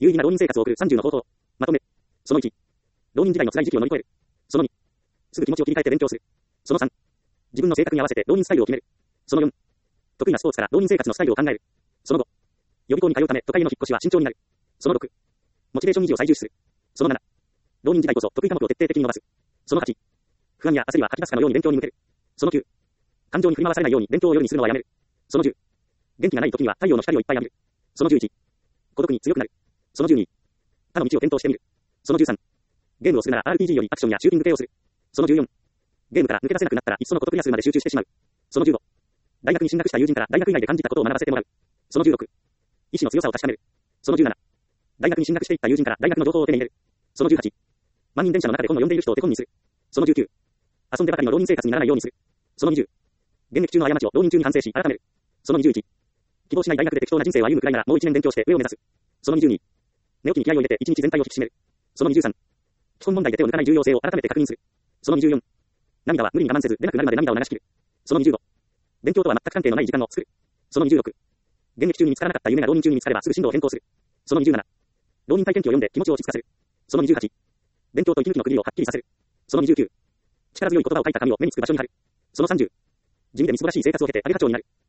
有意義な浪人生活を送る30の方法。まとめ。その1。浪人時代の辛い時期を乗り越える。その2。すぐ気持ちを切り替えて勉強する。その3。自分の性格に合わせて浪人スタイルを決める。その4。得意なスポーツから浪人生活のスタイルを考える。その5。予備校に通うため都会への引っ越しは慎重になる。その6。モチベーション維持を最重視する。その7。浪人時代こそ得意科目を徹底的に伸ばす。その8。不安や焦りは吐き出すかのように勉強に向ける。その9。感情に振り回されないように勉強を夜にするのはやめる。その10。元気がない時には太陽の光をいっぱい浴びる。その11。孤独に強くなる。その12。他の道を検討してみる。その13。ゲームをするなら RPG よりアクションやシューティング系をする。その14。ゲームから抜け出せなくなったらいっそのことクリア数まで集中してしまう。その15。大学に進学した友人から大学以外で感じたことを学ばせてもらう。その16。意志の強さを確かめる。その17。大学に進学していった友人から大学の情報を手に入れる。その18。満員電車の中で本を読んでいる人を手本にする。その19。遊んでばかりの浪人生活にならないようにする。その20。現役中の過ちを浪人中に反省し改める。その21。希望しない大学で適当な人生を歩むくらいならもう1年勉強して上を目指す。その22。寝起きに気合を入れて1日全体を引き締める。その23。基本問題で手を抜かない重要性を改めて確認する。その24。涙は無理に我慢せず出なくなるまで涙を流し切る。その25。勉強とは全く関係のない時間を作る。その26。現役中に見つからなかった夢が浪人中に見つかればすぐ進路を変更する。その27。浪人体験記を読んで気持ちを落ち着かせる。その28。勉強と息抜きの区切りをはっきりさせる。その29。力強い言葉を書いた紙を目につく場所に貼る。その30。地味でみすぼらしい生活を経てアゲハチョウになる。